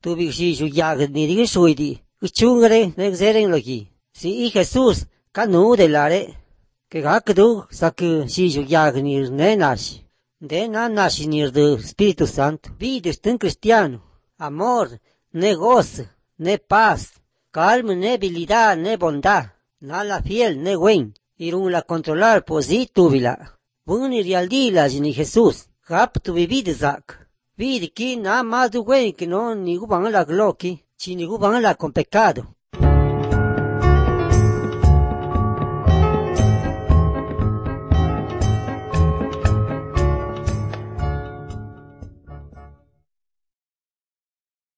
tuvi xixu yaga ni digi suidi, chungare negzeren logi. Si Jesús, canu de lare, que gakdu sak xixu yaga ni nenash. De nanash ni de Espíritu Santo. Vida estén cristiano, amor, ne gozo, ne paz, calma, ne habilidad, ne bondad, nala fiel, ne buen, irun la controlar positu vila. Buni rialdila ni Jesús, gap tu vida zak. Vida ki na más du buen que no ni guban la gloki, chi ni guban la con pecado.